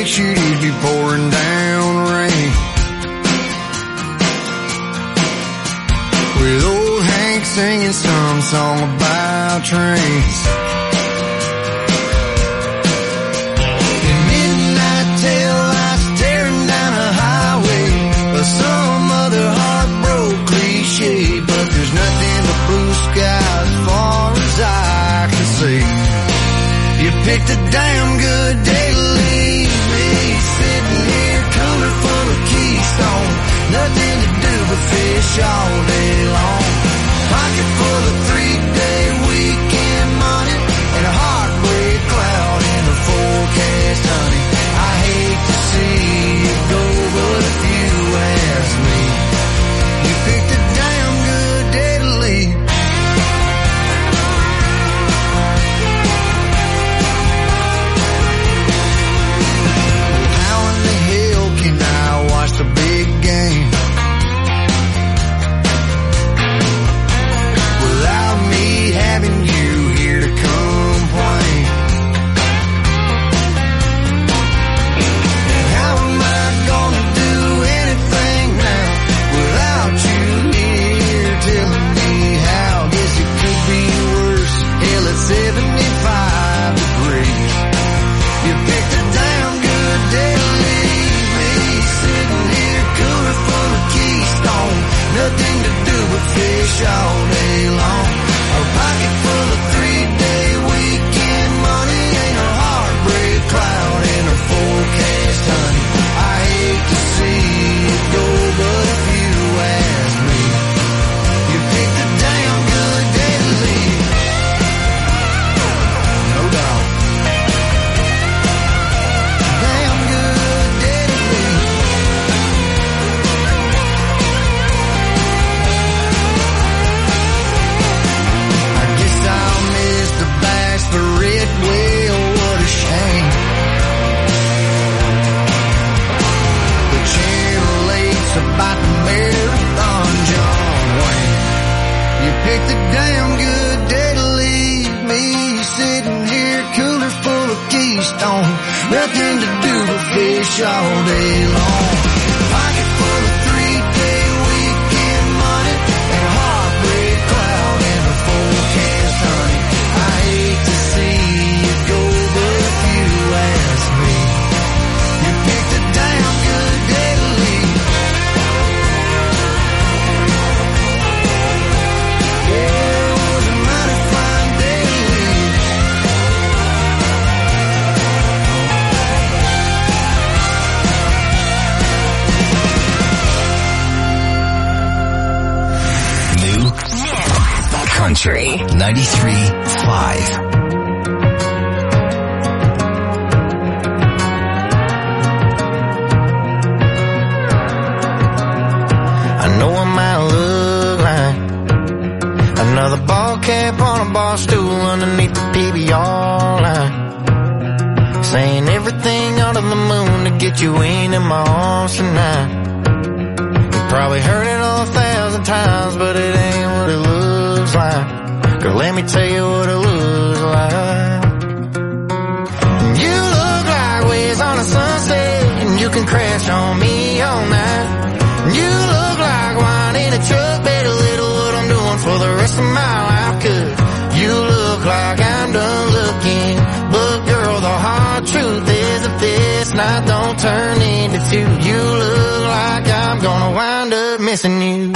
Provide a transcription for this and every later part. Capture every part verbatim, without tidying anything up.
should it be pouring down rain? With old Hank singing some song about trains. In midnight tail lights staring down a highway, or some other heartbroken cliche, but there's nothing but blue sky as far as I can see. You picked a damn good day to leave me, sitting here cooler full of Keystone, nothing to do but fish all day long. Pocket full of three-day weekend money and a heartbreak cloud in the forecast, honey. I hate to see you go, but if you ask me, you picked a damn good day to leave. How in the hell can I watch the big game without me having you here to complain? And how am I gonna do anything now without you here telling me how? Guess it could be worse. Hell, it's seventy-five degrees. You picked a damn good day to leave me, sitting here cooler full of Keystone, nothing to do but fish all day long. A pocket full of three-day weekend money, ain't a heartbreak cloud in her forecast, honey. I hate to see it go, but if you ask me, you picked a damn good day to leave. No doubt. Damn good day to leave. I guess I'll miss the bachelorette, well, what a shame. The Channel eight's about the marathon, John Wayne. You picked a damn good day to leave me, sitting here cooler full of Keystone, nothing to do but fish all day long. Pocket full of three-day weekend money and a heartbreak cloud in the forecast, honey. I hate to see you go, but if you ask me, you picked a damn good day to leave. Yeah, it was a mighty fine day to leave. New Country ninety-three point five. I know I might look like another ball cap on a bar stool underneath the P B R line, saying everything under the moon to get you into my arms tonight. You probably heard it all a thousand times, but it ain't what it looks like. Girl, let me tell you what it looks like. You look like waves on a sunset, and you can crash on me all night. You look like wine in a truck, better little what I'm doing for the rest of my life. Cause you look like I'm done looking, but girl, the hard truth is if this night don't turn into two, you look like I'm gonna wind up missing you.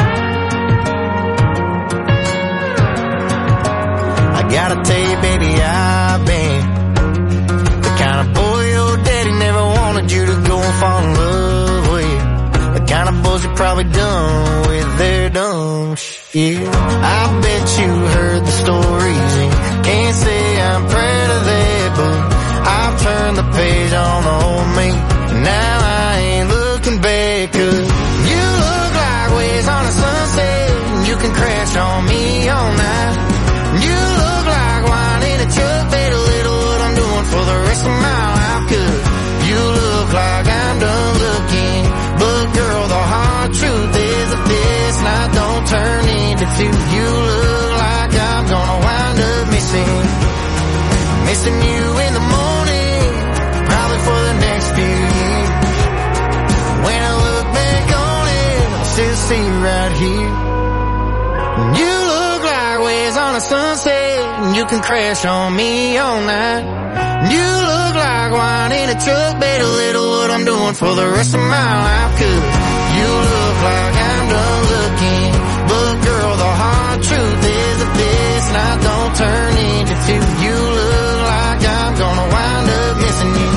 I gotta tell you, baby, I've been the kind of boy your daddy never wanted you to go and fall in love with. The kind of boys you probably done with their dumb shit. I bet you heard the stories and can't say I'm proud of that, but I've turned the page on old me. Now I ain't looking back, cause you look like waves on a sunset, and you can crash on me all night. You look like wine in a truck, better little what I'm doing for the rest of my life. Cause you look like I'm done looking, but girl, the hard truth is if this night don't turn into two, you look like I'm gonna wind up missing, missing you in the morning, probably for the next few here. You look like waves on a sunset, and you can crash on me all night. You look like wine in a truck, bet a little what I'm doing for the rest of my life. Cause you look like I'm done looking, but girl, the hard truth is that this night don't turn into two. You look like I'm gonna wind up missing you.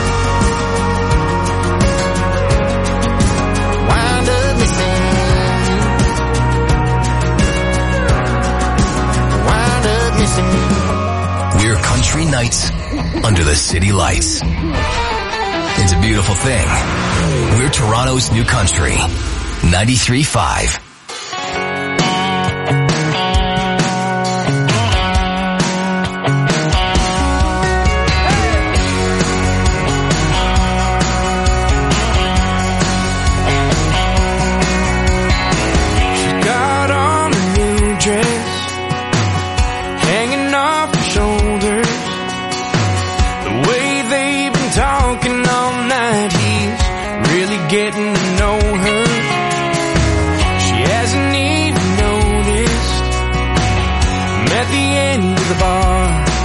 Wind up missing you. Wind up missing you. We're country nights under the city lights. It's a beautiful thing. We're Toronto's new country. ninety-three point five. Getting to know her. She hasn't even noticed. I'm at the end of the bar.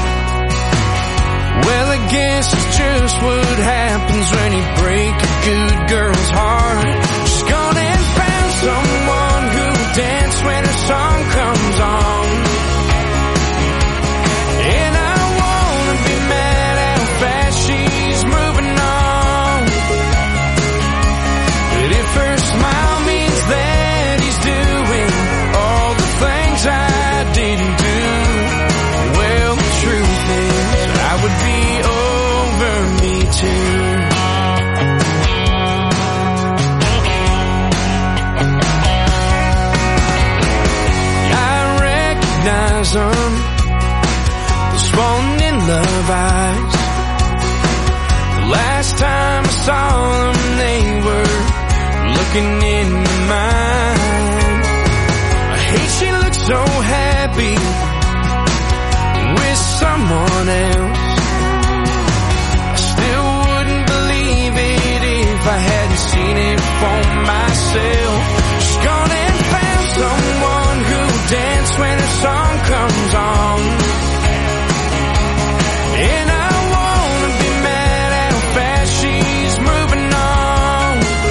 Well, I guess it's just what happens when you break a good girl's heart. She's gone and found someone who'll dance when her song comes on. And I wanna be mad how fast she's moving on. Her smile means that he's doing all the things I didn't do. Well, the truth is, I would be over me too. I recognize them, those falling in love eyes. The last time I saw them, they were looking into mine. I hate she looks so happy with someone else. I still wouldn't believe it if I hadn't seen it for myself. She's gone and found someone who'll dance when her song comes on. And I wanna be mad how fast she's moving on.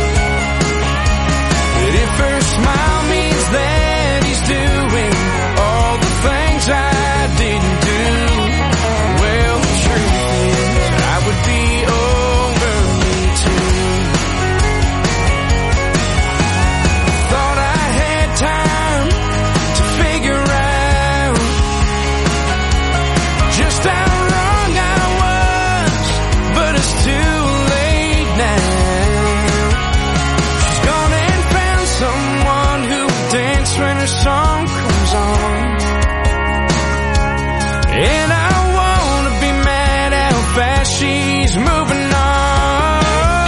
If her smile means that he's doing all the things I didn't do, well, the truth is, I would be over me too. Thought I had time to figure out just how wrong I was, but it's too late now. Someone who'll dance when her song comes on. And I wanna be mad how fast she's moving on.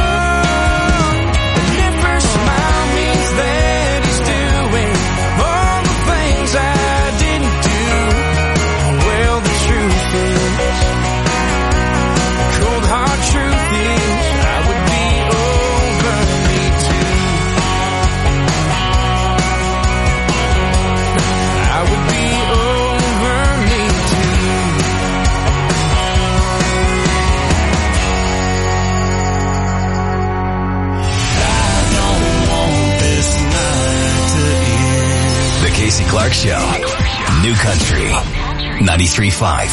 And if her smile means that he's doing all the things I didn't do, well, the truth is, the cold hard truth is, I would be over me too. I would be over me too. I don't want this night to end. The Casey Clark Show. New Country. ninety-three point five.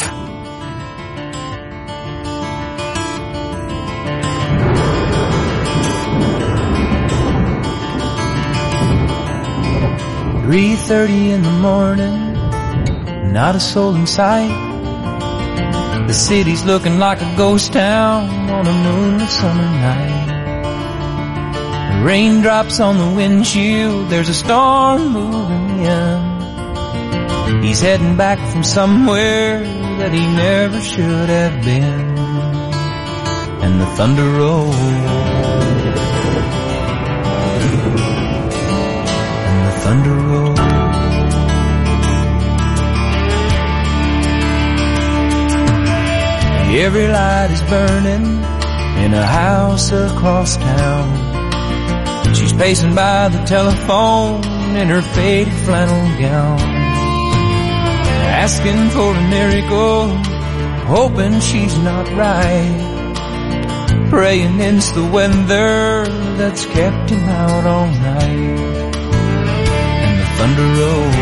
three thirty in the morning, not a soul in sight. The city's looking like a ghost town on a moonlit summer night. The raindrops on the windshield, there's a storm moving in. He's heading back from somewhere that he never should have been. And the thunder rolls, and the thunder rolls. Every light is burning in a house across town. She's pacing by the telephone in her faded flannel gown, asking for a miracle, hoping she's not right, praying it's the weather that's kept him out all night. And the thunder rolls,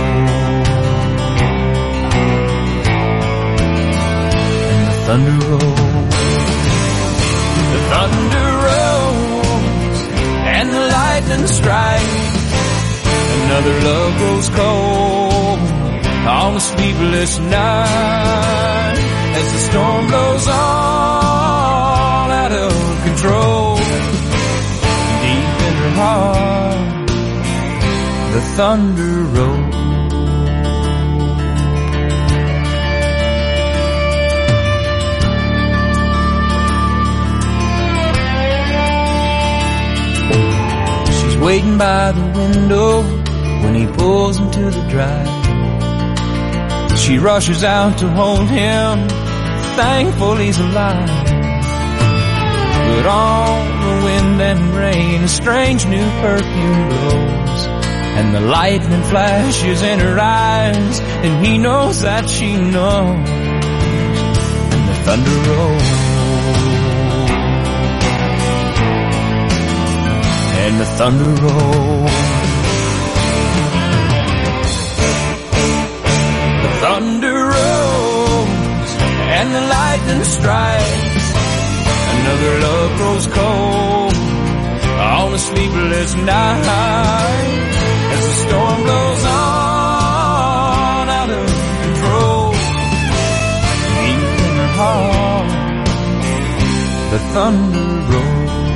and the thunder rolls, the thunder rolls, and the lightning strikes. Another love grows cold on a sleepless night, as the storm blows on out of control. Deep in her heart, the thunder rolls. She's waiting by the window when he pulls into the drive. She rushes out to hold him, thankful he's alive. But on the wind and rain, a strange new perfume blows, and the lightning flashes in her eyes, and he knows that she knows. And the thunder rolls, and the thunder rolls. Thunder rolls and the lightning strikes. Another love grows cold on a sleepless night, as the storm blows on out of control. Deep in her heart, the thunder rolls.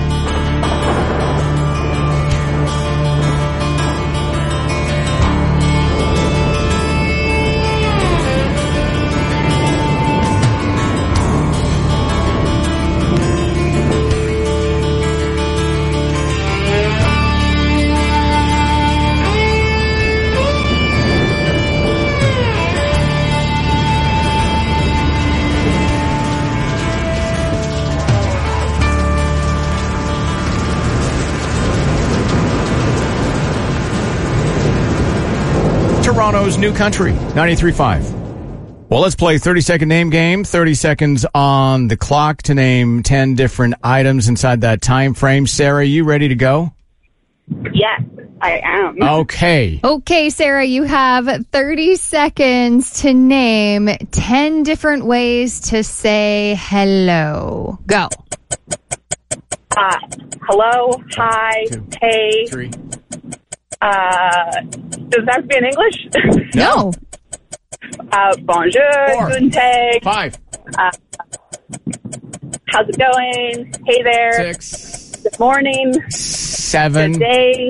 Toronto's New Country, ninety-three point five. Well, let's play thirty-second name game. thirty seconds on the clock to name ten different items inside that time frame. Sarah, you ready to go? Yes, I am. Okay. Okay, Sarah, you have thirty seconds to name ten different ways to say hello. Go. Uh, hello, hi, Two, hey. Three. Uh, does that have to be in English? No. uh, bonjour, Four. guten Tag. Five. Uh, how's it going? Hey there. Six. Good morning. Seven. Good day.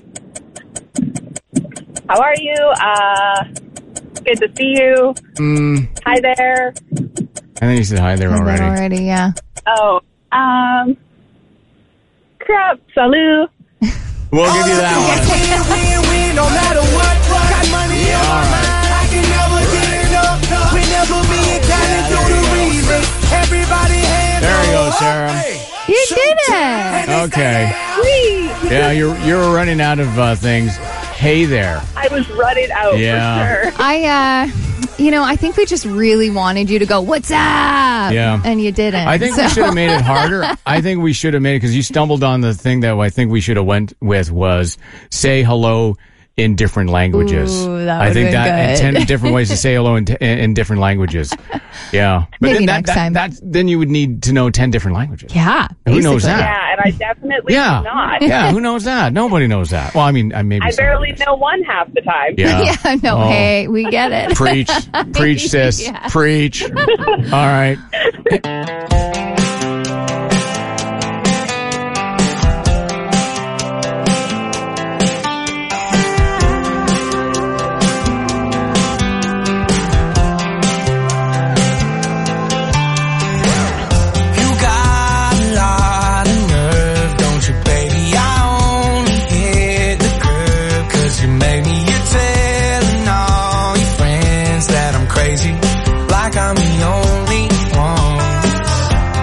How are you? Uh, good to see you. Mm, Hi there. I think you said hi there already. Already, yeah. Oh, um, crap, salut. We'll give you that one. No matter what, got money on my mind. I can never get enough. Whenever me and Cannon do the remix, everybody hands There you go, Sarah. You did it. Okay. Sweet. Yeah, you're you're running out of uh, things. Hey there. I was running out Yeah. for sure. I, uh, you know, I think we just really wanted you to go, what's up? Yeah. And you didn't. I think so. we should have made it harder. I think we should have made it because you stumbled on the thing that I think we should have went with was say hello in different languages. Ooh, that I would've think been that good. ten different ways to say hello in, t- in different languages. Yeah, but Maybe then that, next that, time. That, then you would need to know ten different languages. Yeah. Who knows basically. that? Yeah, and I definitely Yeah, do not. yeah. Who knows that? Nobody knows that. Well, I mean, I maybe I barely somebody does. know one half the time. Yeah. Yeah, no, Oh. hey, we get it. Preach, preach, sis, Yeah. preach. All right. You got a lot of nerve, don't you, baby? I only hit the curb 'cause you made me. You're telling all your friends that I'm crazy, like I'm the only one.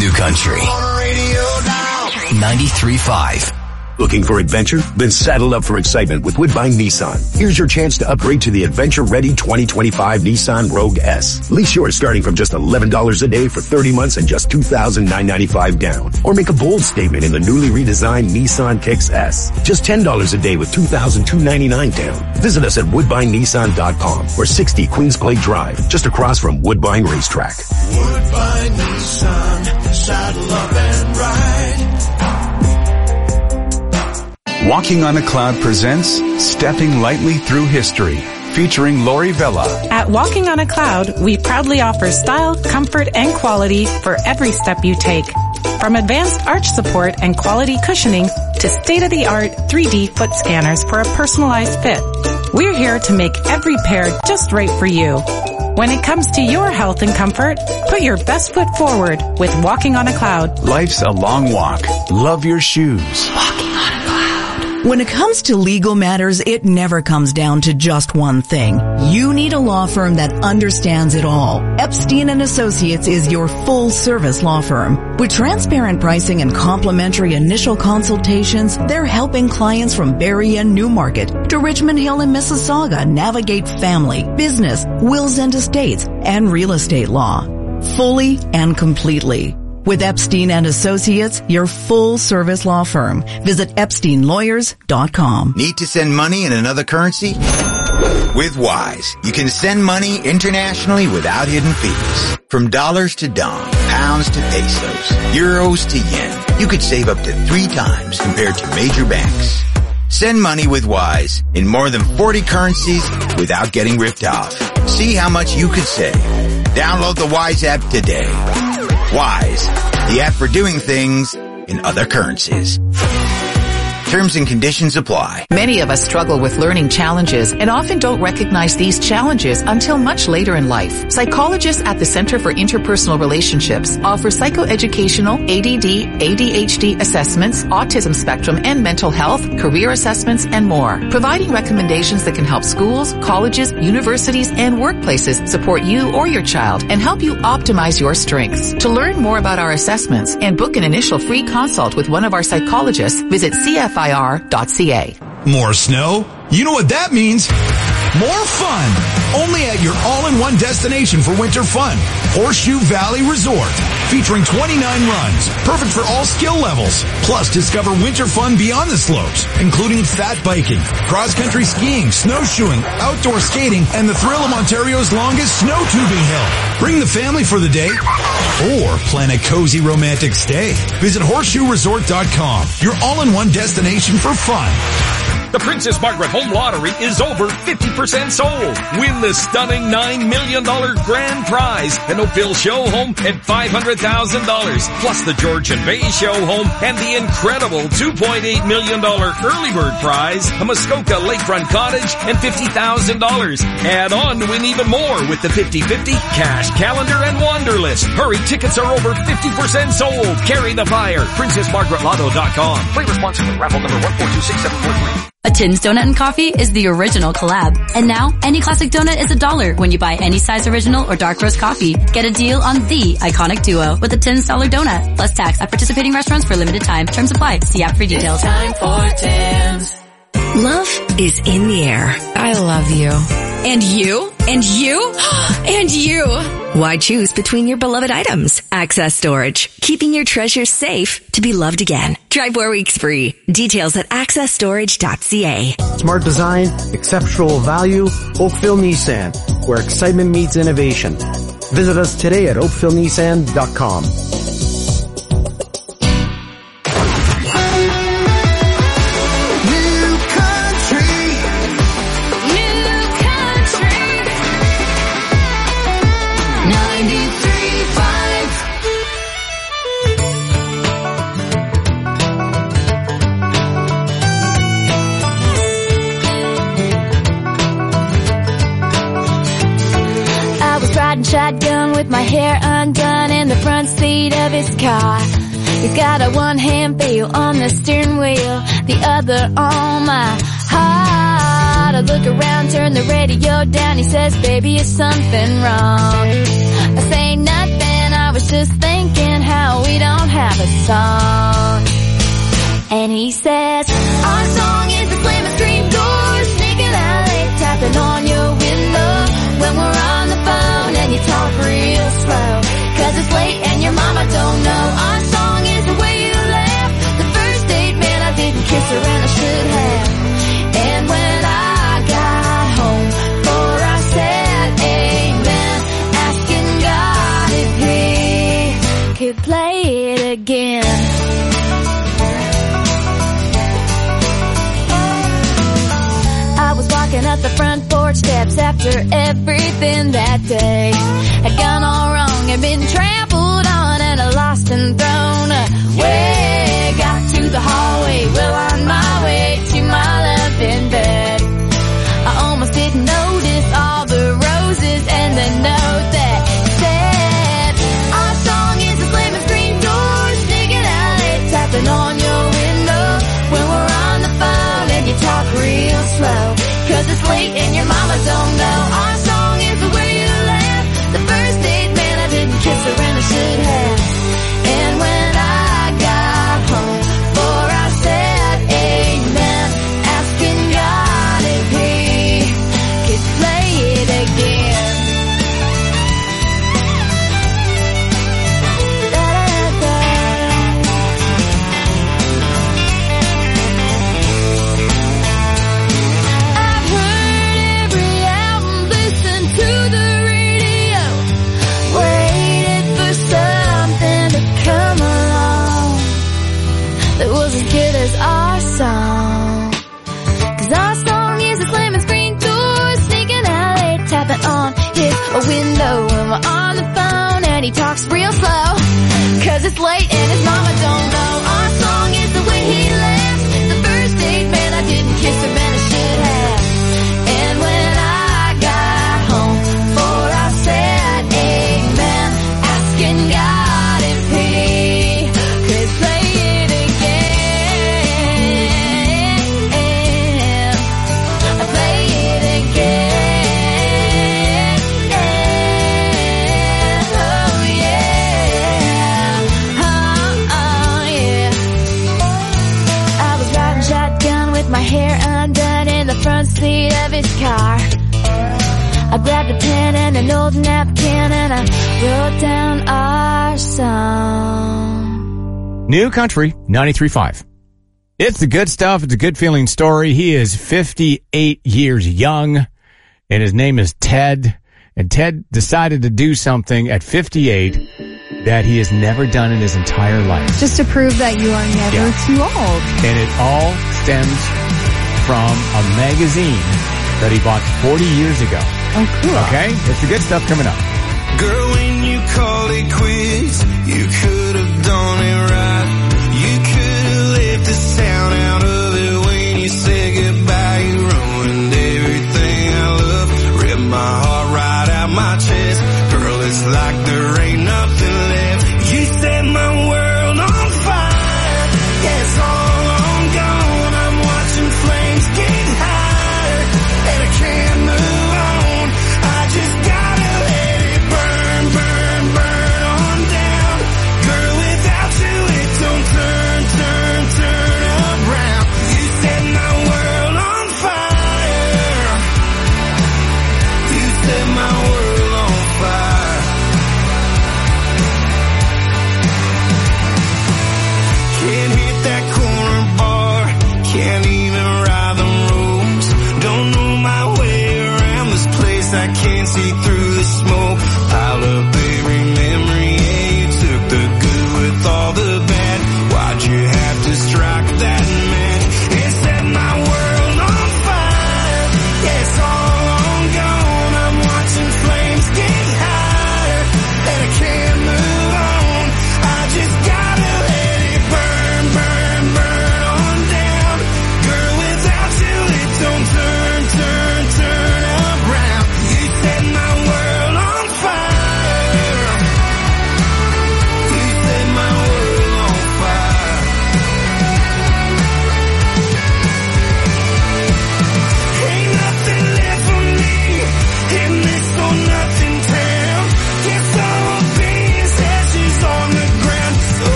New Country ninety-three point five. Looking for adventure? Then saddle up for excitement with Woodbine Nissan. Here's your chance to upgrade to the adventure-ready twenty twenty-five Nissan Rogue S. Lease yours starting from just eleven dollars a day for thirty months and just two thousand nine hundred ninety-five dollars down. Or make a bold statement in the newly redesigned Nissan Kicks S. Just ten dollars a day with two thousand two hundred ninety-nine dollars down. Visit us at woodbine nissan dot com or sixty Queens Clay Drive, just across from Woodbine Racetrack. Woodbine Nissan, saddle up and ride. Walking on a Cloud presents Stepping Lightly Through History, featuring Lori Vella. At Walking on a Cloud, we proudly offer style, comfort, and quality for every step you take. From advanced arch support and quality cushioning to state-of-the-art three D foot scanners for a personalized fit, we're here to make every pair just right for you. When it comes to your health and comfort, put your best foot forward with Walking on a Cloud. Life's a long walk. Love your shoes. Walking on a Cloud. When it comes to legal matters, it never comes down to just one thing. You need a law firm that understands it all. Epstein and Associates is your full-service law firm. With transparent pricing and complimentary initial consultations, they're helping clients from Barrie and Newmarket to Richmond Hill and Mississauga navigate family, business, wills and estates, and real estate law. Fully and completely. With Epstein and Associates, your full-service law firm. Visit epstein lawyers dot com. Need to send money in another currency? With Wise, you can send money internationally without hidden fees. From dollars to dong, pounds to pesos, euros to yen, you could save up to three times compared to major banks. Send money with Wise in more than forty currencies without getting ripped off. See how much you could save. Download the Wise app today. Wise, the app for doing things in other currencies. Terms and conditions apply. Many of us struggle with learning challenges and often don't recognize these challenges until much later in life. Psychologists at the Center for Interpersonal Relationships offer psychoeducational A D D, A D H D assessments, autism spectrum and mental health, career assessments, and more, providing recommendations that can help schools, colleges, universities, and workplaces support you or your child and help you optimize your strengths. To learn more about our assessments and book an initial free consult with one of our psychologists, visit C F I R dot C A. More snow? You know what that means. More fun. Only at your all-in-one destination for winter fun. Horseshoe Valley Resort. Featuring twenty-nine runs. Perfect for all skill levels. Plus, discover winter fun beyond the slopes, including fat biking, cross-country skiing, snowshoeing, outdoor skating, and the thrill of Ontario's longest snow tubing hill. Bring the family for the day or plan a cozy romantic stay. Visit horseshoe resort dot com. Your all-in-one destination for fun. The Princess Margaret Home Lottery is over fifty percent sold. Win the stunning nine million dollars grand prize, an Oakville show home and five hundred thousand dollars, plus the George and Bay show home and the incredible two point eight million dollars early bird prize, a Muskoka lakefront cottage, and fifty thousand dollars. Add on to win even more with the fifty fifty, cash, calendar, and Wanderlist. Hurry, tickets are over fifty percent sold. Carry the fire. princess margaret lotto dot com. Play responsibly. Raffle number one four two six seven four three. A Tim's Donut and Coffee is the original collab. And now, any classic donut is a dollar when you buy any size original or dark roast coffee. Get a deal on the iconic duo with a Tim's dollar donut, plus tax at participating restaurants for limited time. Terms apply. See app for details. It's time for Tim's. Love is in the air. I love you. And you? And you? And you! Why choose between your beloved items? Access Storage. Keeping your treasures safe to be loved again. Try four weeks free. Details at access storage dot c a. Smart design, exceptional value, Oakville Nissan, where excitement meets innovation. Visit us today at oakville nissan dot com. Shotgun with my hair undone in the front seat of his car. He's got a one-hand feel on the steering wheel, the other on my heart. I look around, turn the radio down. He says, baby, is something wrong? I say nothing, I was just thinking how we don't have a song. And he says, our song is the slamming screen door, sneaking out late, tapping on your window when we're on the phone and you talk real slow. Cause it's late and your mama don't know. Our song is the way you laugh. The first date, man, I didn't kiss her and I should have. And when I got home, for I said amen, asking God if he could play it again. I was walking up the front porch steps after everything that day had gone all wrong and been trampled on and lost and thrown away. Got to the hallway, well on my way to my love in bed. I almost didn't notice all the roses and the note that said, our song is a slamming screen door, sneaking out late, tapping on your window when we're on the phone and you talk real slow. Cause it's late and your mama don't know. Our song is the way you laugh. The first date, man, I didn't kiss her and I should have. And when I got home, for I said amen, asking God if he could play it again. I've heard every album, listened to the radio, waited for something to come along that was as good as our song. Cause our song is a slamming screen door, sneaking out late, tapping on his window when we're on the phone and he talks real slow. Cause it's late and his mama don't know. Our song is the way he laughs. The first date, man, I didn't kiss her and I should have. And when I got home, for I said amen, asking God if he could play it again. Play it again. Oh yeah. Oh, oh yeah. I was riding shotgun with my hair undone in the front seat of his car. I grabbed a pen and an old napkin and I wrote down our song. New Country ninety-three point five. It's the good stuff. It's a good feeling story. He is fifty-eight years young, and his name is Ted. And Ted decided to do something at fifty-eight that he has never done in his entire life. Just to prove that you are never Yeah. too old. And it all stems from a magazine that he bought forty years ago. Oh, cool. Okay? It's the good stuff coming up. Girl, when you called it quits, you could have done it right. You could have left the sound out of it when you said goodbye. You ruined everything I love, ripped my heart right out my chest. Girl, it's like there ain't nothing left. You set my world on fire. Yeah, it's all on gone. I'm watching flames get higher, and I can't move on. I just gotta let it burn, burn, burn on down. Girl, without you it don't turn, turn, turn around. You set my world on fire. You set my world on fire. Can't hit that corner bar, can't even ride the ropes. Don't know my way around this place, I can't see through the smoke. Pile up every memory, yeah, you took the good with all the bad. Why'd you have to strike that match? It set my world on fire. Yeah, it's all on gone. I'm watching flames get higher, and I can't move on. I just gotta let it burn, burn, burn on down. Girl, without you it don't turn, turn, turn around. You set my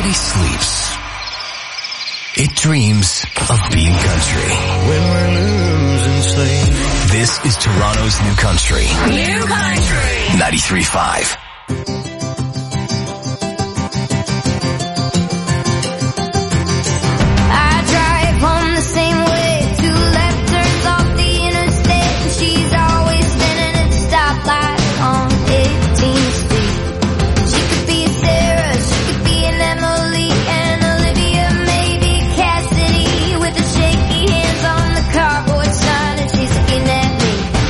Nobody sleeps. It dreams of being country. When we're losing sleep. This is Toronto's New Country. New Country. ninety-three point five. I drive home the same way, two left turns off the interstate, and she's always standing at the stoplight on eighteenth Street. She could be Sarah, she could be an Emily, and Olivia, maybe Cassidy, with her shaky hands on the cardboard sign, and she's looking at me.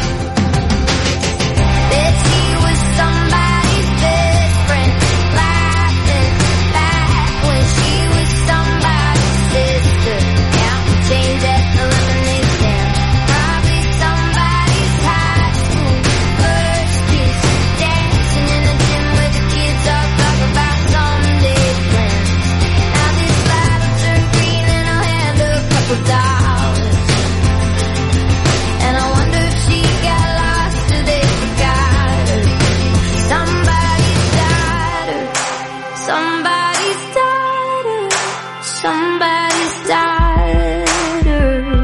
Bet she was somebody's best friend, laughing back when she was somebody's sister, counting change at the lemonade stand. Probably somebody's high school first kiss, dancing in the gym with the kids all talk about someday plans. Now this light will turn green and I'll hand her a couple dollars, and I wonder if she got lost or they forgot her. Somebody's daughter, somebody's daughter, somebody's daughter.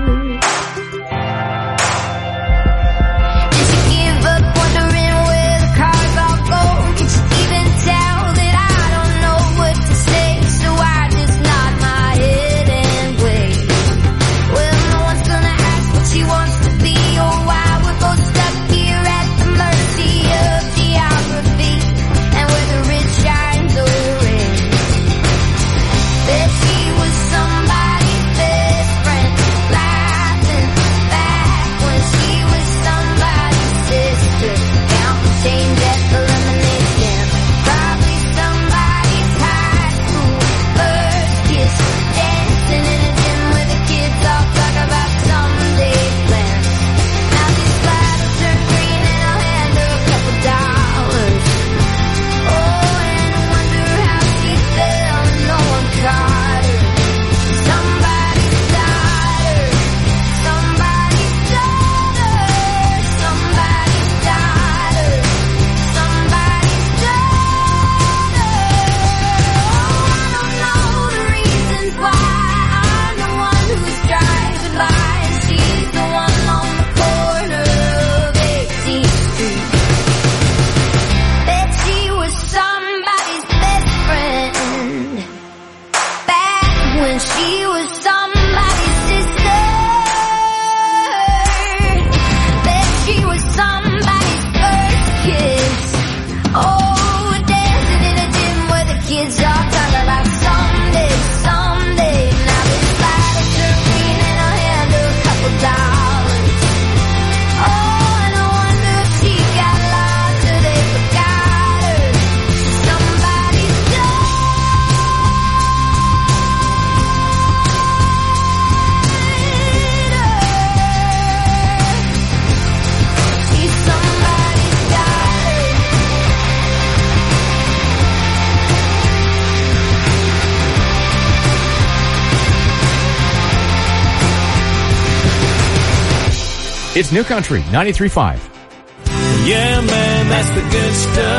Did she give up wondering where the cars all go? Can she even tell that I don't know what to say? So I just nod my head and wait. Well, no one's gonna ask what she wants to be or why we're both stuck here at the mercy of geography and where the rich shines orange. Bet she was somebody's best friend, laughing back when she was somebody's sister, counting change at the lemonade stand. Probably somebody's high school first kiss, dancing in a gym where the kids all talk about someday plans. Now this light will turn green and I'll hand her a couple dollars. Oh, and I wonder how she fell, no one caught her. Somebody's daughter, somebody's daughter, somebody's daughter, somebody's daughter. Oh, I don't know the reasons why I'm the one who's driving by, and she's the one on the corner of eighteenth Street. Bet she was somebody's best friend, back when she was somebody's sister. Bet she was somebody's first kiss. Oh, dancing in a gym where the kids all talk about someday, someday. Now this light will turn green and I'll hand her a couple dollars. Oh, and I wonder if she got lost or they forgot her. Somebody's daughter. She's somebody's daughter. It's New Country, ninety-three point five. Yeah, man, that's the good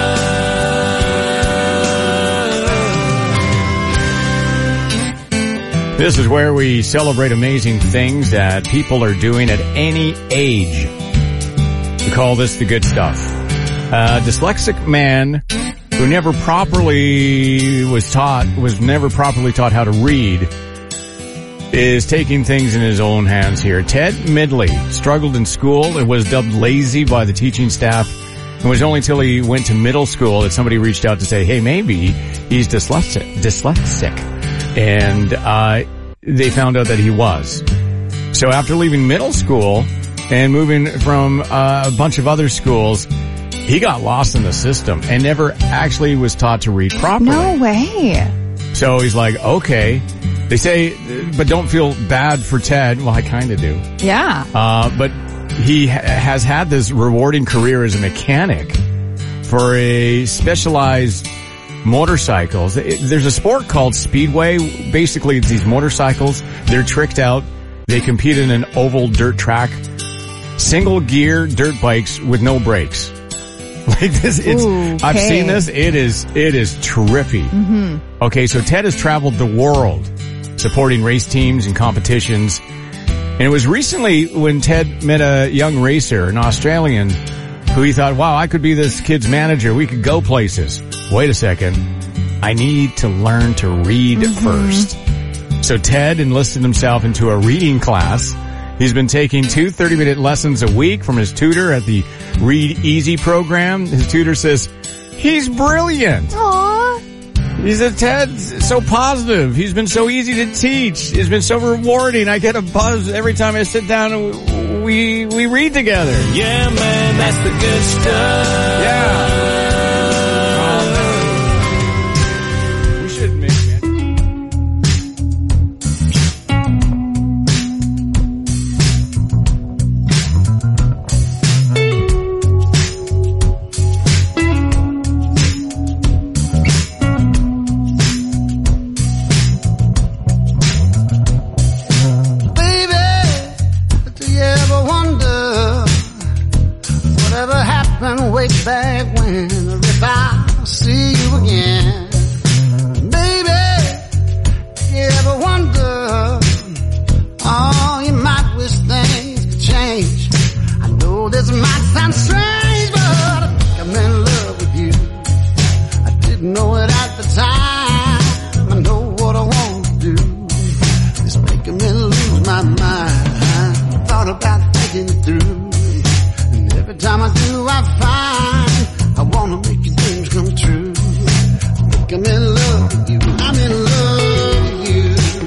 stuff. This is where we celebrate amazing things that people are doing at any age. We call this the good stuff. A dyslexic man who never properly was taught, was never properly taught how to read, is taking things in his own hands here. Ted Midley struggled in school and was dubbed lazy by the teaching staff. It was only until he went to middle school that somebody reached out to say, hey, maybe he's dyslexic. dyslexic. And uh they found out that he was. So after leaving middle school and moving from uh, a bunch of other schools, he got lost in the system and never actually was taught to read properly. No way. So he's like, okay. They say, but don't feel bad for Ted. Well, I kind of do. Yeah. Uh, but he ha- has had this rewarding career as a mechanic for a specialized motorcycles. It, there's a sport called Speedway. Basically, it's these motorcycles. They're tricked out. They compete in an oval dirt track. Single gear dirt bikes with no brakes. Like this, it's, Ooh, I've okay. seen this. It is, it is trippy. Mm-hmm. Okay, so Ted has traveled the world supporting race teams and competitions. And it was recently when Ted met a young racer, an Australian, who he thought, wow, I could be this kid's manager. We could go places. Wait a second. I need to learn to read Mm-hmm. first. So Ted enlisted himself into a reading class. He's been taking two thirty-minute lessons a week from his tutor at the Read Easy program. His tutor says, he's brilliant. Aww. He said, Ted's so positive. He's been so easy to teach. It's been so rewarding. I get a buzz every time I sit down and we, we read together. Yeah, man, that's the good stuff. Yeah. We should make it. Way back when, if I see you again, baby, you ever wonder, oh, you might wish things could change. I know this might sound strange, but I think I'm in love with you. I didn't know it at the time. I know what I want to do. It's making me lose my mind. I thought about thinking it through. Every time I do, I find I wanna make your dreams come true. I think I'm in love with you. I'm in love with you.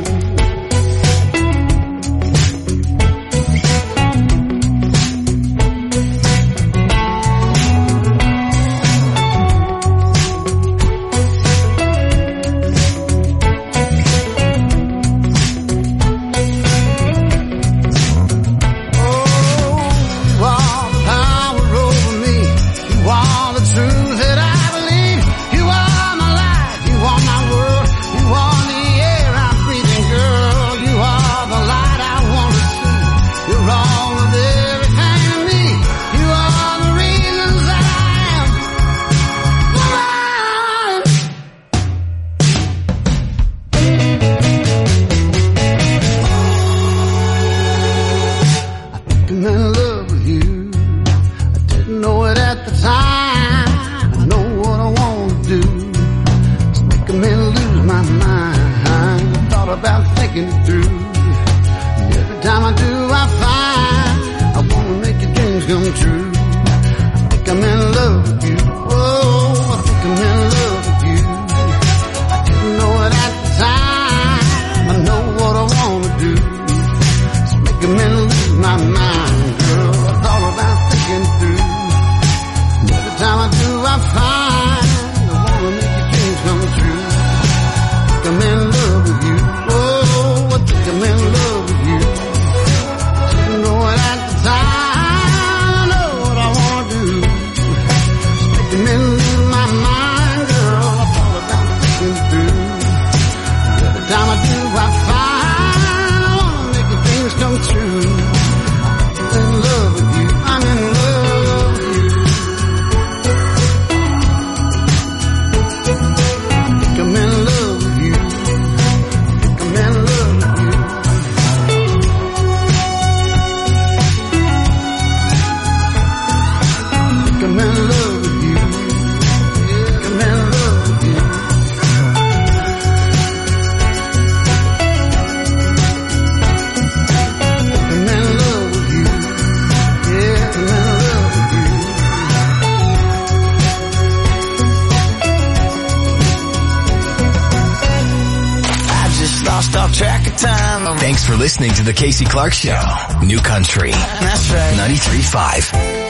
Thanks for listening to the Casey Clark Show. New Country. That's right. ninety-three point five.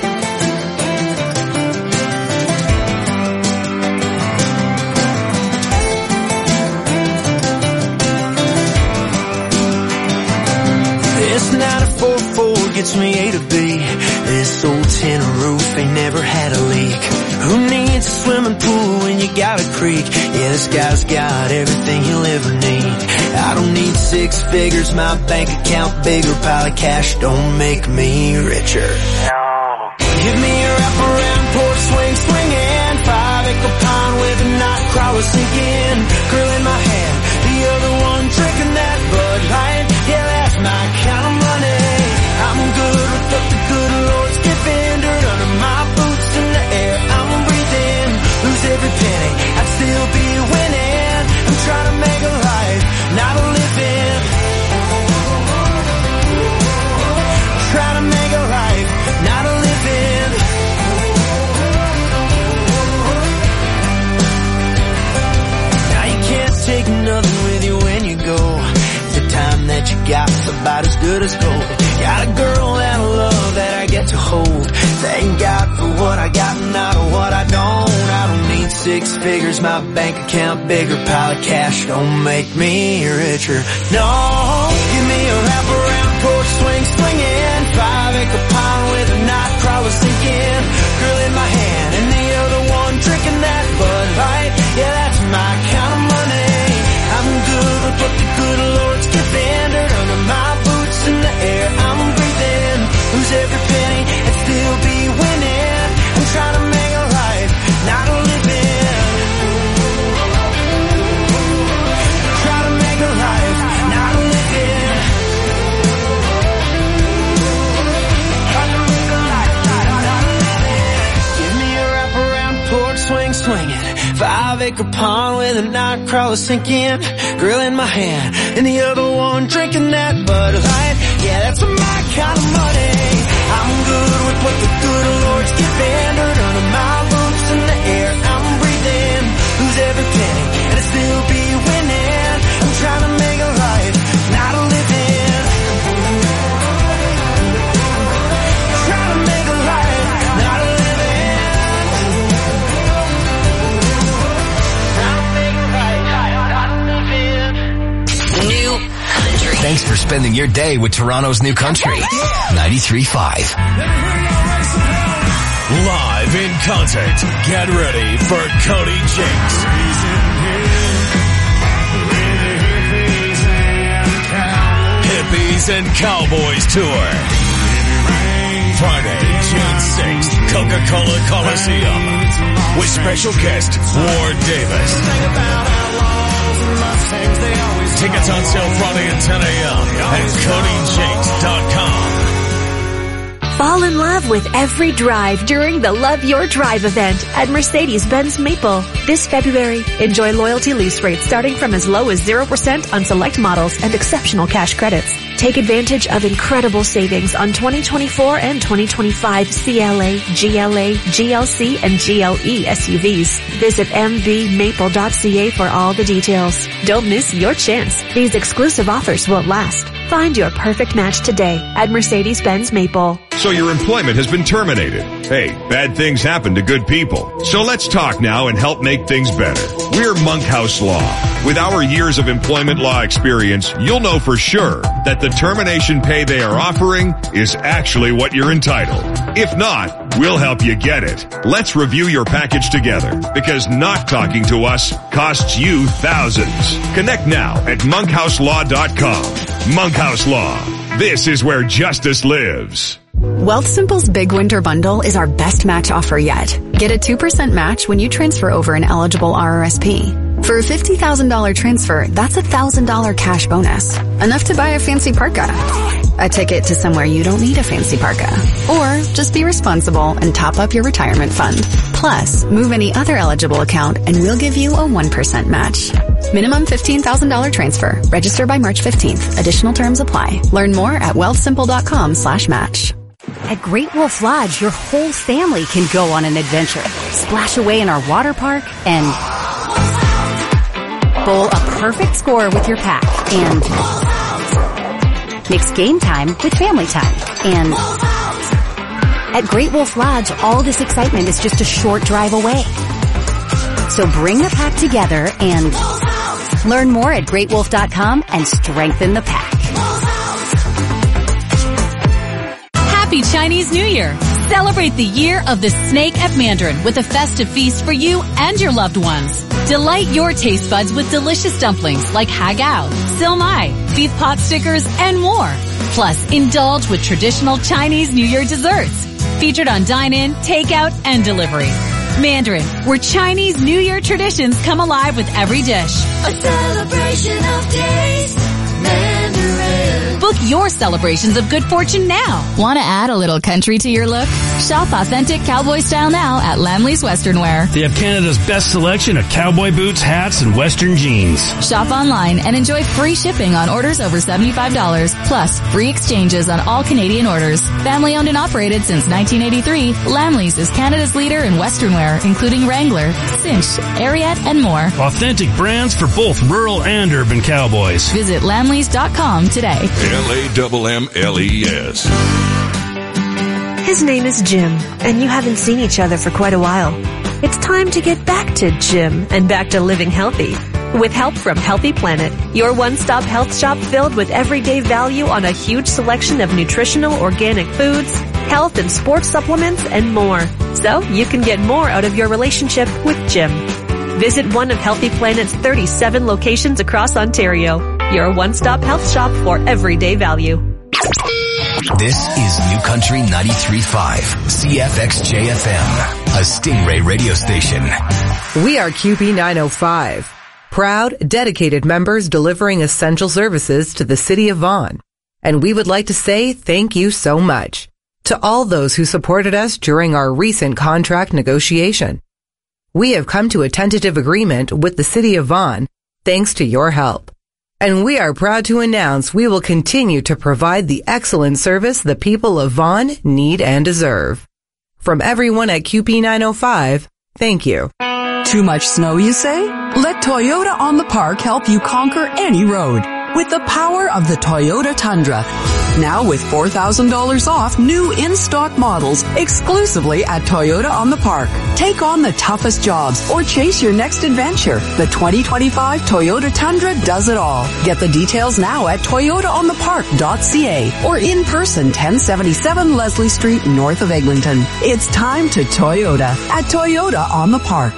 This nine four four gets me A to B. This old tin roof ain't never had a leak. Who needs a swimming pool when you got a creek? Yeah, this guy's got everything you'll ever need. I don't need six figures, my bank account bigger. Pile of cash don't make me richer. No. Give me a wrap around porch swing figures, my bank account bigger, pile of cash don't make me richer. No, give me a wraparound porch swing swinging, five acre pond with a night crawler sinking, girl in my hand and the other one drinking that Bud Light. Yeah, that's my kind of money. I'm good with what the good Lord's giving, dirt under my boots in the air I'm breathing, lose every penny and still be winning. I'm trying to make a life, not a living. Try to make a life, not a living. Try to make a life, not a living. Give me a wraparound porch swing swinging, five acre pond with a night crawler sinking, grill in my hand and the other one drinking that Bud Light. Yeah, that's my kind of money. I'm good with what the good Lord's giving, dirt under my boots in the air I'm breathing, lose every penny and still be winning. I'm trying to make a life, not a living. Trying to make a life, not a living. Trying to make a life, not a living. New Country. Thanks for spending your day with Toronto's New Country. ninety-three point five. Live in concert. Get ready for Cody Jinks. Hippies and Cowboys Tour. Friday, June sixth, Coca-Cola Coliseum. With special guest Ward Davis. Tickets on sale Friday at ten a.m. at Cody Jinks dot com. Fall in love with every drive during the Love Your Drive event at Mercedes-Benz Maple. This February, enjoy loyalty lease rates starting from as low as zero percent on select models and exceptional cash credits. Take advantage of incredible savings on twenty twenty-four and twenty twenty-five C L A, G L A, G L C, and G L E S U Vs. Visit m v maple dot c a for all the details. Don't miss your chance. These exclusive offers won't last. Find your perfect match today at Mercedes-Benz Maple. So your employment has been terminated. Hey, bad things happen to good people. So let's talk now and help make things better. We're Monkhouse Law. With our years of employment law experience, you'll know for sure that the termination pay they are offering is actually what you're entitled. If not, we'll help you get it. Let's review your package together, because not talking to us costs you thousands. Connect now at monkhouse law dot com. Monkhouse Law. This is where justice lives. Wealthsimple's Big Winter Bundle is our best match offer yet. Get a two percent match when you transfer over an eligible R R S P. For a fifty thousand dollars transfer, that's a one thousand dollars cash bonus. Enough to buy a fancy parka. A ticket to somewhere you don't need a fancy parka. Or just be responsible and top up your retirement fund. Plus, move any other eligible account and we'll give you a one percent match. Minimum fifteen thousand dollars transfer. Register by March fifteenth. Additional terms apply. Learn more at wealthsimple dot com slash match. At Great Wolf Lodge, your whole family can go on an adventure. Splash away in our water park and bowl a perfect score with your pack and mix game time with family time. And at Great Wolf Lodge, all this excitement is just a short drive away. So bring the pack together and learn more at great wolf dot com and strengthen the pack. Happy Chinese New Year! Celebrate the year of the snake at Mandarin with a festive feast for you and your loved ones. Delight your taste buds with delicious dumplings like hagao, silmai, beef pot stickers, and more. Plus, indulge with traditional Chinese New Year desserts. Featured on dine-in, takeout, and delivery. Mandarin, where Chinese New Year traditions come alive with every dish. A celebration of taste. Mandarin. Book your celebrations of good fortune now. Want to add a little country to your look? Shop authentic cowboy style now at Lamley's Western Wear. They have Canada's best selection of cowboy boots, hats, and Western jeans. Shop online and enjoy free shipping on orders over seventy-five dollars, plus free exchanges on all Canadian orders. Family owned and operated since nineteen eighty-three, Lamley's is Canada's leader in Western wear, including Wrangler, Cinch, Ariat, and more. Authentic brands for both rural and urban cowboys. Visit lamleys dot com today. L A M M L E S. His name is Jim, and you haven't seen each other for quite a while. It's time to get back to gym and back to living healthy. With help from Healthy Planet, your one-stop health shop filled with everyday value on a huge selection of nutritional organic foods, health and sports supplements, and more. So you can get more out of your relationship with gym. Visit one of Healthy Planet's thirty-seven locations across Ontario. Your one-stop health shop for everyday value. This is New Country ninety-three point five, C F X J F M, a Stingray radio station. We are Q P nine oh five, proud, dedicated members delivering essential services to the city of Vaughan. And we would like to say thank you so much to all those who supported us during our recent contract negotiation. We have come to a tentative agreement with the city of Vaughan thanks to your help. And we are proud to announce we will continue to provide the excellent service the people of Vaughan need and deserve. From everyone at Q P nine oh five, thank you. Too much snow, you say? Let Toyota on the Park help you conquer any road with the power of the Toyota Tundra. Now with four thousand dollars off new in-stock models exclusively at Toyota on the Park. Take on the toughest jobs or chase your next adventure. The twenty twenty-five Toyota Tundra does it all. Get the details now at toyota on the park dot c a or in person ten seventy-seven Leslie Street north of Eglinton. It's time to Toyota at Toyota on the Park.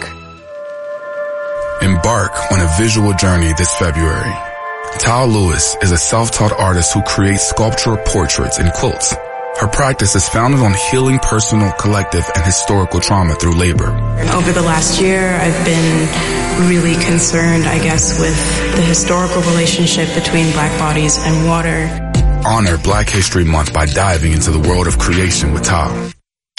Embark on a visual journey this February. Tal Lewis is a self-taught artist who creates sculptural portraits and quilts. Her practice is founded on healing personal, collective, and historical trauma through labor. Over the last year, I've been really concerned, I guess, with the historical relationship between black bodies and water. Honor Black History Month by diving into the world of creation with Tal.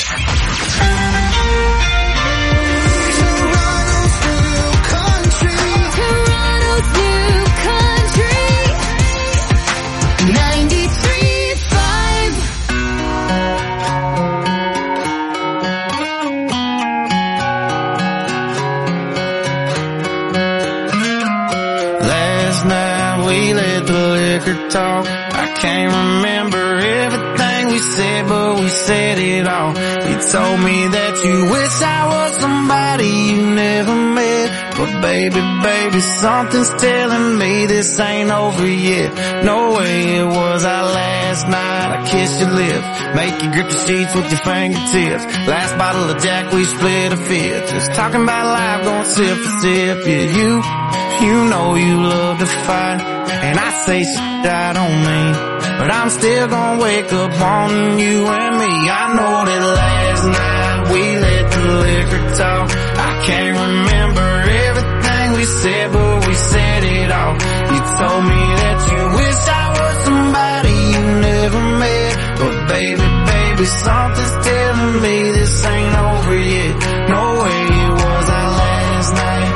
Talk. I can't remember everything we said, but we said it all. You told me that you wish I was somebody you never met. But baby, baby, something's telling me this ain't over yet. No way it was our last night. I kissed your lips, make you grip the sheets with your fingertips. Last bottle of Jack, we split a fifth. Just talking about life, going sip for sip. Yeah, you, you know you love to fight. And I say shit I don't mean, but I'm still gonna wake up wanting you and me. I know that last night we let the liquor talk. I can't remember everything we said, but we said it all. You told me that you wish I was somebody you never met. But baby, baby, something's telling me this ain't over yet. No way it was our last night.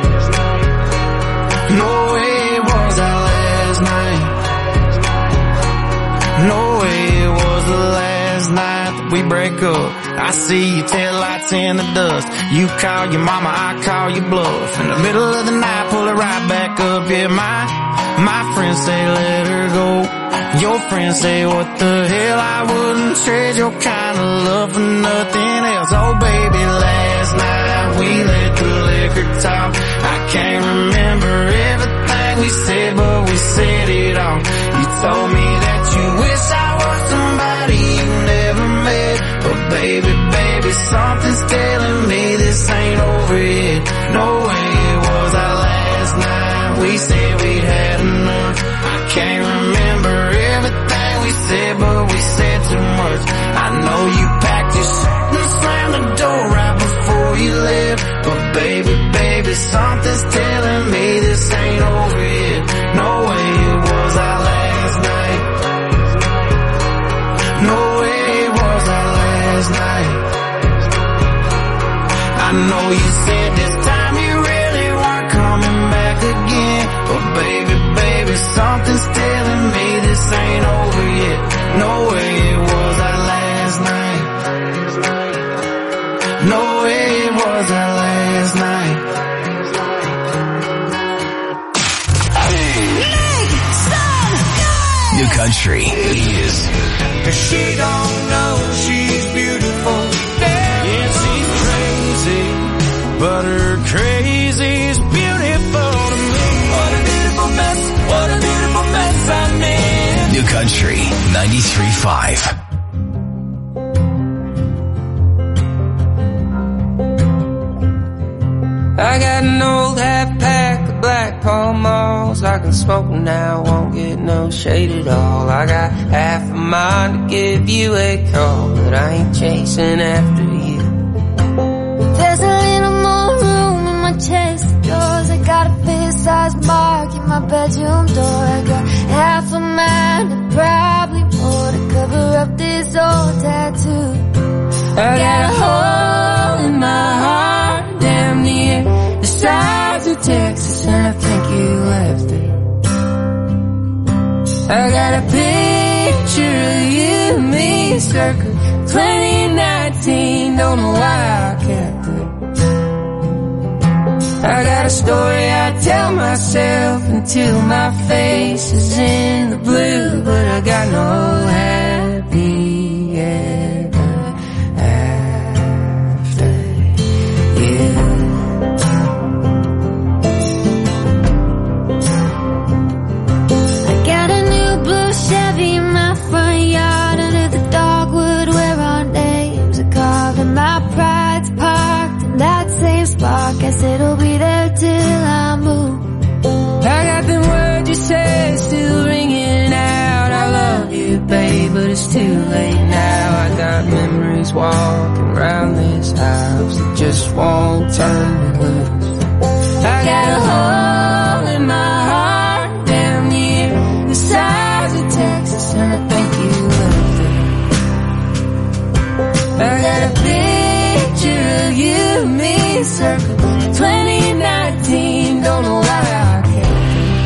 No way it was our last night. No way it was the last night that we break up. I see your taillights in the dust. You call your mama, I call your bluff. In the middle of the night, pull it right back up. Yeah, my, my friends say let her go. Your friends say what the hell, I wouldn't trade your kind of love for nothing else. Oh baby, last night we let the liquor talk. I can't remember everything we said, but we said it all. You told me that you wish I was somebody you never met. But baby, baby, something's telling me this ain't over yet. No way it was our last night. We said we'd had enough. I can't remember everything we said, but we said too much. I know you packed your shit and slammed the door right before you left. But baby, baby, something's telling me this ain't over yet. No way it was our last night. No way it was our last night. I know you said this time you really weren't coming back again. But baby, baby, something's telling me this ain't over yet. No way it was our last night. No way it was our last night. New Country is. She don't know she's beautiful. Yeah, she's crazy. but her crazy's beautiful to me. What a beautiful mess, what a beautiful mess I'm in. New Country ninety-three point five. I got an old half pack of Black Pall Malls. I can smoke now, won't get no shade at all. I got half a mind to give you a call, but I ain't chasing after you. There's a little more room in my chest of drawers. I got a fist-sized mark in my bedroom door. I got half a mind and probably more to cover up this old tattoo. I got a hole in my heart damn near the size of Texas, and I think you left it. I got a picture of you and me circa twenty nineteen, don't know why I kept it. I got a story I tell myself until my face is in the blue, but I got no happy ever after you. I got a new blue Chevy in my front yard under the dogwood where our names are carved, and my pride's parked in that same spot. Guess it'll be there till I move. I got them words you say still ringing out. I love you, babe, but it's too late now. I got memories walking around this house that just won't turn me loose. I got a hole in my heart down near the size of Texas, and I think you left it. I got a picture of you and me circa twenty nineteen, don't know why I kept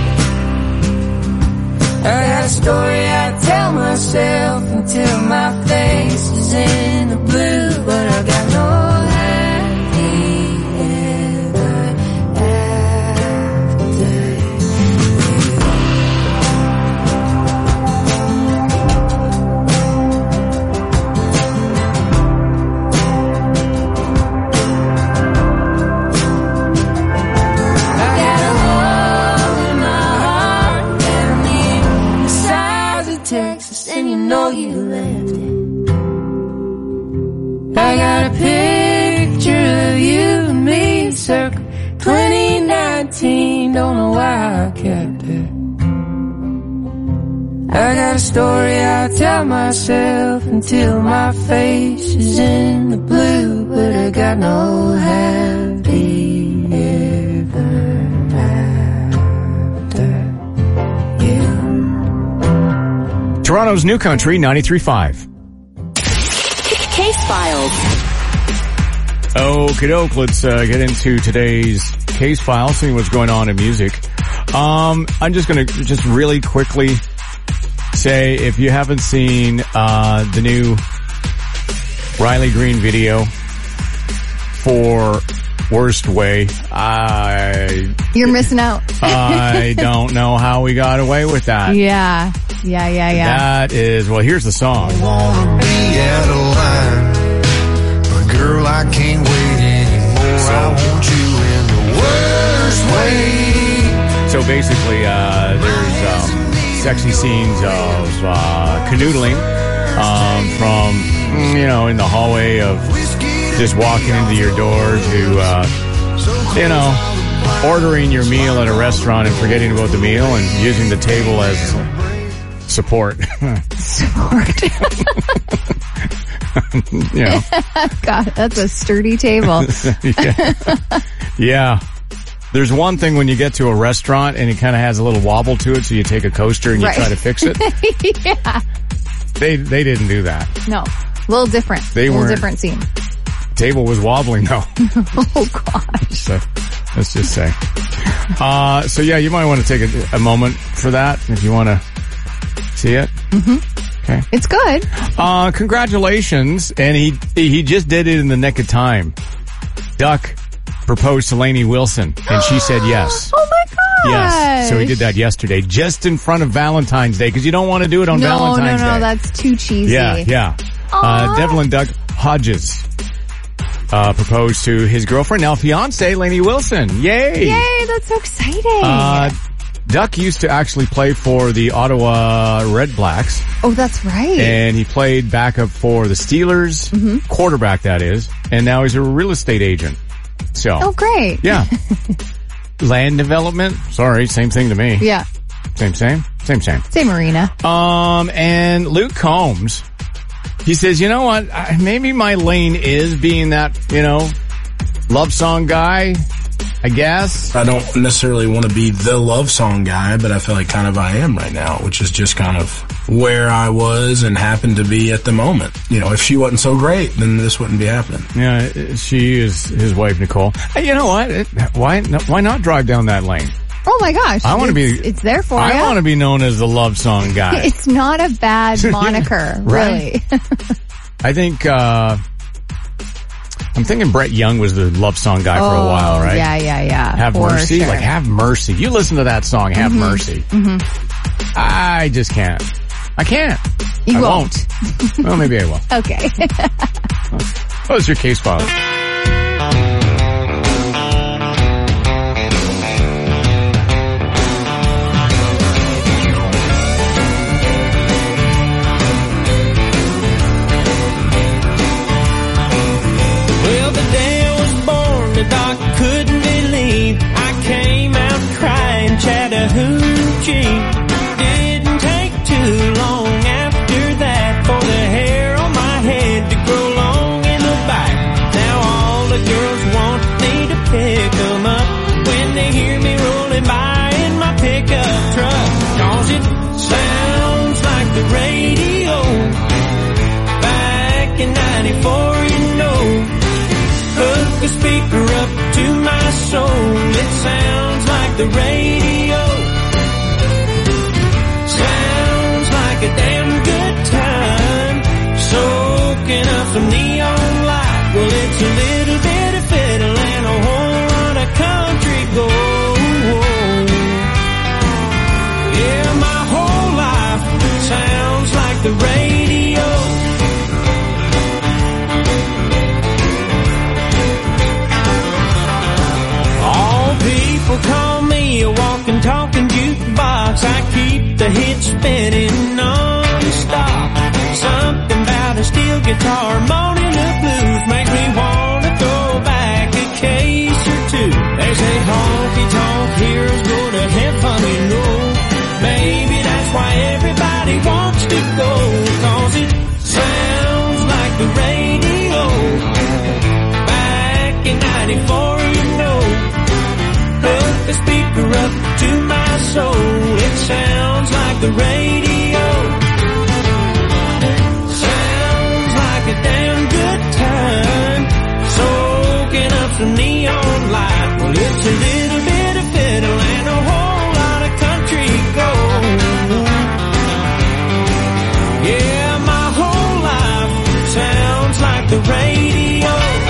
it. I got a story I tell myself until my face is in the blue, but I got no happy ever after I got a hole in my heart down near the size of Texas, and you know you left it. I got a picture of you and me circa twenty nineteen, don't know why I kept it. I got a story I tell myself until my face is in the blue, but I got no happy ever after you. Toronto's New Country ninety-three point five. Case Files. Okie doke, let's uh, get into today's case file, see what's going on in music. Um, I'm just going to just really quickly say, if you haven't seen uh, the new Riley Green video for Worst Way, I... You're missing out. I don't know how we got away with that. Yeah. Yeah, yeah, yeah. That is, well, here's the song. I wanna be out of line, but girl, I can't wait anymore. So, I want you in the worst way. So basically, uh, there's um, sexy scenes of uh, canoodling um, from, you know, in the hallway of just walking into your door to, uh, you know, ordering your meal at a restaurant and forgetting about the meal and using the table as support. Support. You know. God, that's a sturdy table. Yeah. Yeah. There's one thing when you get to a restaurant and it kind of has a little wobble to it, so you take a coaster and you Right. try to fix it. Yeah. They they didn't do that. No. A little different. They a little weren't- different scene. Table was wobbling though. Oh, gosh. So let's just say. Uh, so yeah, you might want to take a, a moment for that if you want to see it. Mm-hmm. Okay. It's good. Uh, congratulations. And he, he just did it in the nick of time. Duck proposed to Lainey Wilson and she said yes. Oh my gosh. Yes. So he did that yesterday just in front of Valentine's Day because you don't want to do it on no, Valentine's Day. No, no, no, that's too cheesy. Yeah, yeah. Uh, Devlin Duck Hodges uh, proposed to his girlfriend, now fiance, Lainey Wilson. Yay! Yay, that's so exciting. Uh, Duck used to actually play for the Ottawa Red Blacks. Oh, that's right. And he played backup for the Steelers, mm-hmm. quarterback that is, and now he's a real estate agent. So. Oh, great. Yeah. Land development. Sorry, same thing to me. Yeah. Same, same, same, same. Same arena. Um, and Luke Combs, he says, you know what? I, maybe my lane is being that, you know, love song guy, I guess. I don't necessarily want to be the love song guy, but I feel like kind of I am right now, which is just kind of where I was and happened to be at the moment. You know, if she wasn't so great, then this wouldn't be happening. Yeah, she is his wife, Nicole. Hey, you know what? It, why, why not drive down that lane? Oh my gosh. I want to be, it's there for I you. I want to be known as the love song guy. It's not a bad moniker, really. I think, uh, I'm thinking Brett Young was the love song guy oh, for a while, right? Yeah, yeah, yeah. Have Mercy? Sure. Like, Have Mercy. You listen to that song, Have mm-hmm. Mercy. Mm-hmm. I just can't. I can't. You I won't. won't. Well, maybe I will. Okay. What was your case file? Doc couldn't believe I came out crying Chattahoochee. Didn't take too long after that for the hair on my head to grow long in the back. Now all the girls want me to pick them up when they hear me rolling by in my pickup truck. Cause it sounds like the radio back in ninety-four, you know. Hook a speaker up to my soul. It sounds like the radio. Sounds like a damn good time. Soaking up some neon light. Well, it's a little bit of fiddle and a whole lot of country gold. Yeah, my whole life sounds like the radio. People call me a walking, talking jukebox. I keep the hits spinning non-stop. Something about a steel guitar, moaning the blues, makes me want to throw back a case or two. They say honky-tonk heroes go to heaven, you know. Maybe that's why everybody wants to go, cause it sounds like the radio. Back in ninety-four, you know. Hook the speaker up to my soul. It sounds like the radio. Sounds like a damn good time. Soaking up some neon light. Well, it's a little bit of fiddle and a whole lot of country gold. Yeah, my whole life sounds like the radio.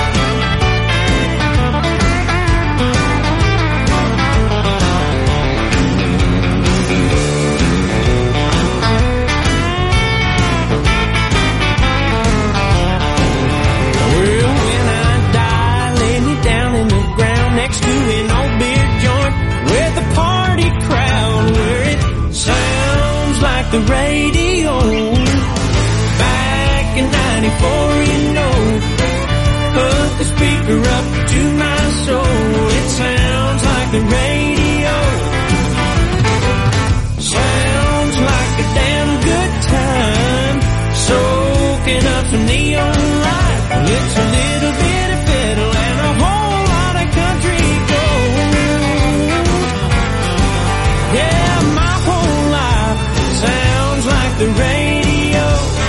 The radio back in ninety-four, you know. Hook the speaker up to my soul. It sounds like the radio. Sounds like a damn good time. Soaking up some neon light. Well, it's a little bit of fiddle and a whole lot of country gold. Yeah, my whole life sounds like the radio.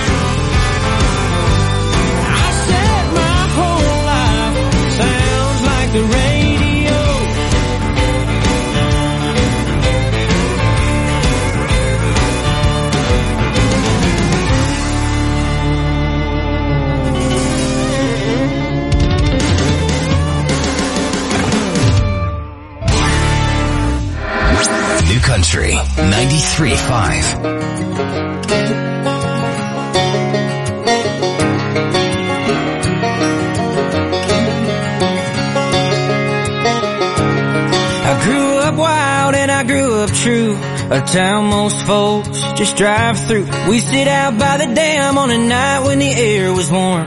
I said my whole life sounds like the radio. New Country ninety-three point five. up true, a town most folks just drive through. We sit out by the dam on a night when the air was warm.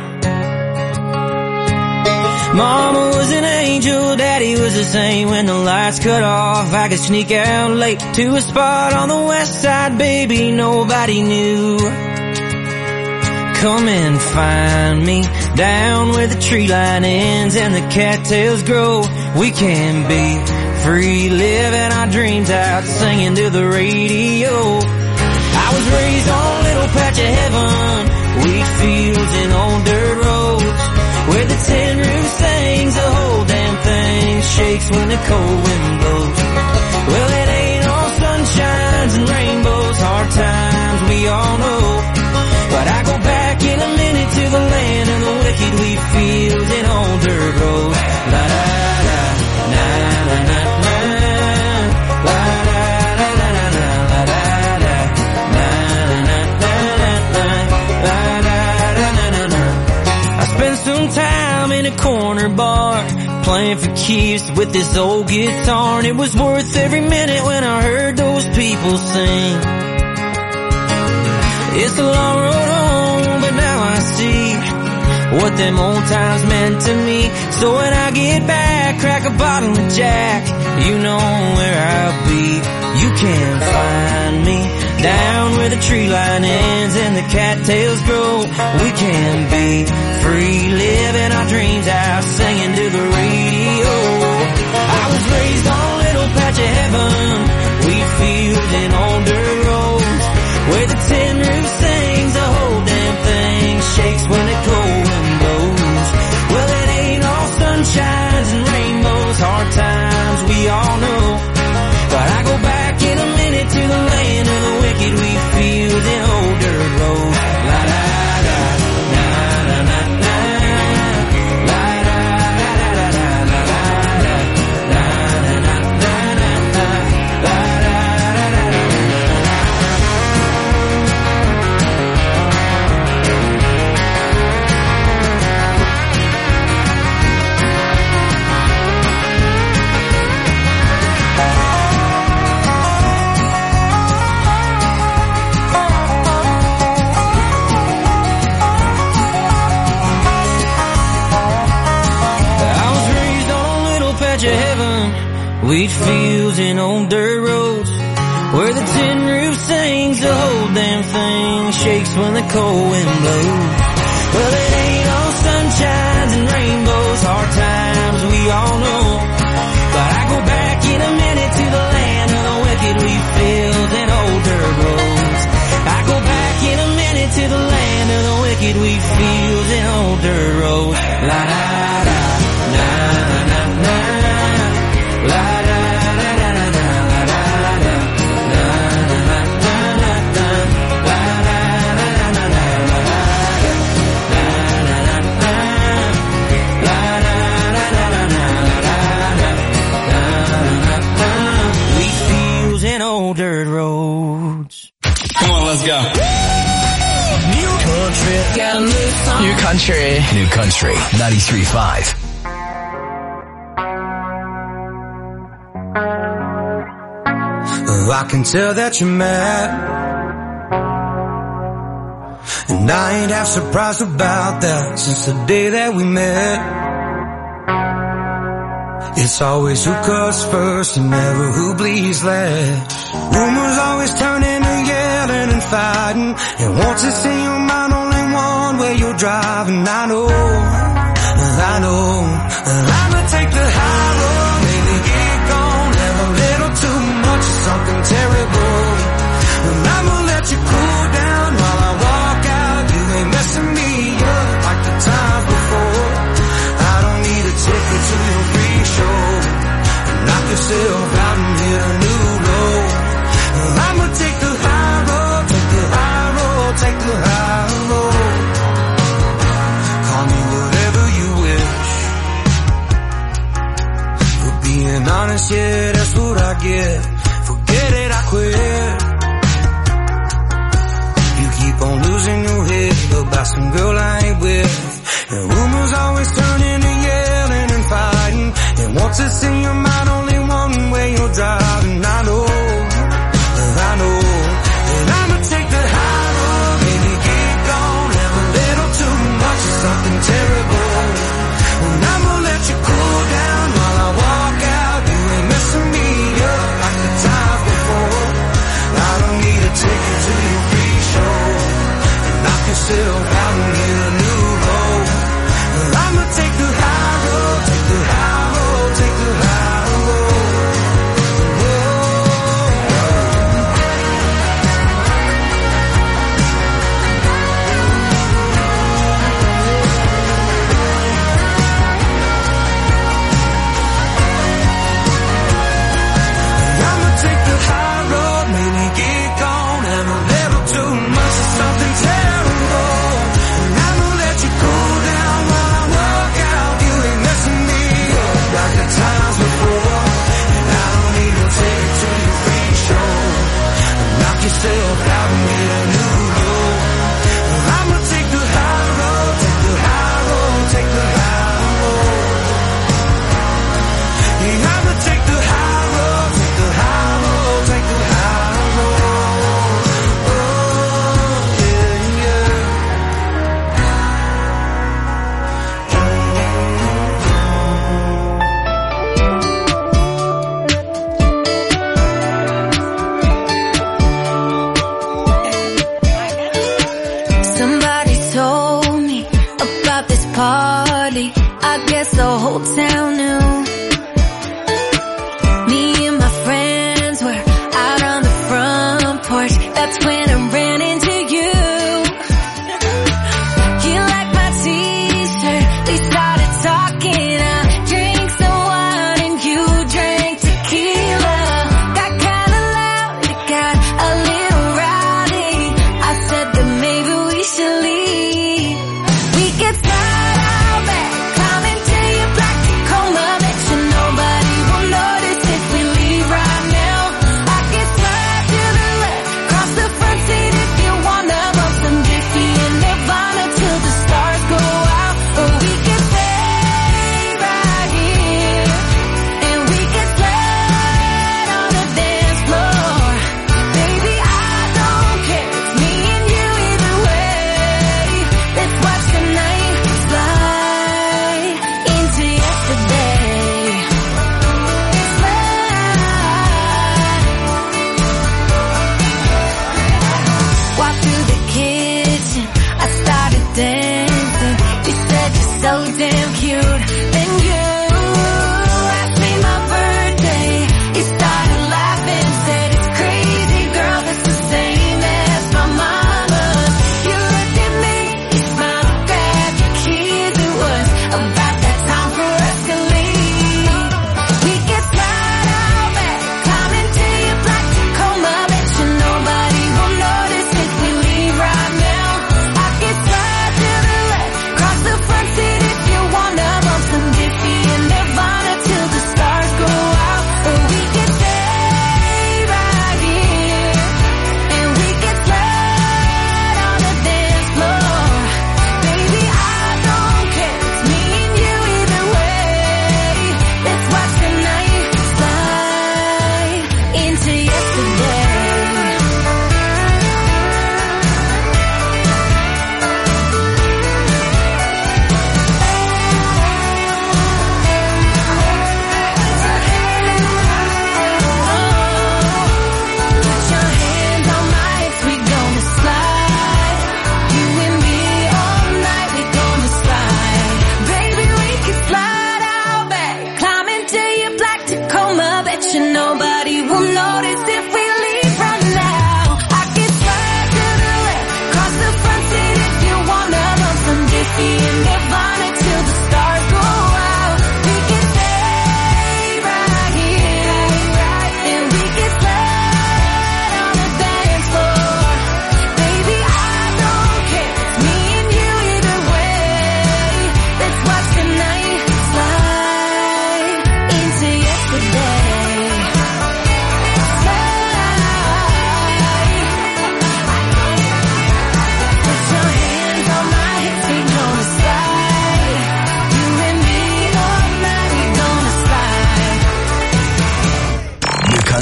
Mama was an angel, Daddy was the same. When the lights cut off, I could sneak out late to a spot on the west side, baby, nobody knew. Come and find me down where the tree line ends and the cattails grow. We can be free, living our dreams out, singing to the radio. I was raised on a little patch of heaven, wheat fields and old dirt roads, where the tin roof sings, the whole damn thing shakes when the cold wind blows. Well, it ain't all sunshines and rainbows, hard times we all know. But I go back in a minute to the land of the wicked, wheat fields and old dirt roads. La da da, na na na na, la da da da da da, la da da, na na na na na, la da da da da da. I spent some time in a corner bar, playing for keeps with this old guitar, and it was worth every minute when I heard those people sing. It's a long road home, but now I see what them old times meant to me. So when I get back, crack a bottle of Jack, you know where I'll be. You can find me down where the tree line ends and the cattails grow. We can be free, living our dreams out, singing to the radio. I was raised on a little patch of heaven, wheat fields and old dirt roads, where the tin roof sings, the whole damn thing shakes when the cold wind blows. Well, it ain't all sunshines and rainbows, hard times we all know. But I go back in a minute to the land of the wicked, wheat fields and old dirt roads. La da da, na na na na, la da da da da da, la da da, na na na na na, la da da da da. Wheat fields and old dirt roads, where the tin roof sings, the whole damn thing shakes when the cold wind blows. Well, it ain't all sunshines and rainbows, hard times we all know. But I go back in a minute to the land of the wicked, wheat fields and old dirt roads. I go back in a minute to the land of the wicked, wheat fields and old dirt roads. La da da, na na na, la da. Dirt roads. Come on, let's go. New country, got a new song. New country. New country. ninety-three point five. Oh, I can tell that you're mad, and I ain't half surprised about that since the day that we met. It's always who cuts first and never who bleeds last. Rumors always turn into yelling and fighting, and once it's in your mind, only one way you're driving. I know, I know, I'ma take the high road, maybe get gone, have a little too much of something terrible. And I'ma let you cool down while I walk out. You ain't messing me up like the times before. I don't need a ticket to your free show. Knock yourself out and hit a new low. I'ma take the high road, take the high road, take the high road. Call me whatever you wish. For being honest, yeah, that's what I get. Forget it, I quit. You keep on losing your head about some girl I ain't with. And rumors always turn into yelling and fighting. And once it's in your mind, only one way you're driving. I know.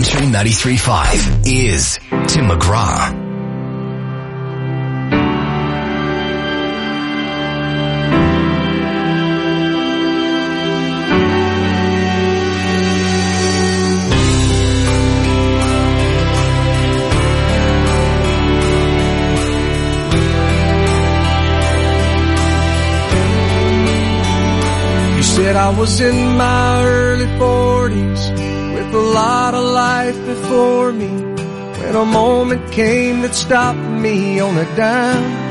Country ninety-three point five is Tim McGraw. Said I was in my early forties with a lot of life before me when a moment came that stopped me on a dime.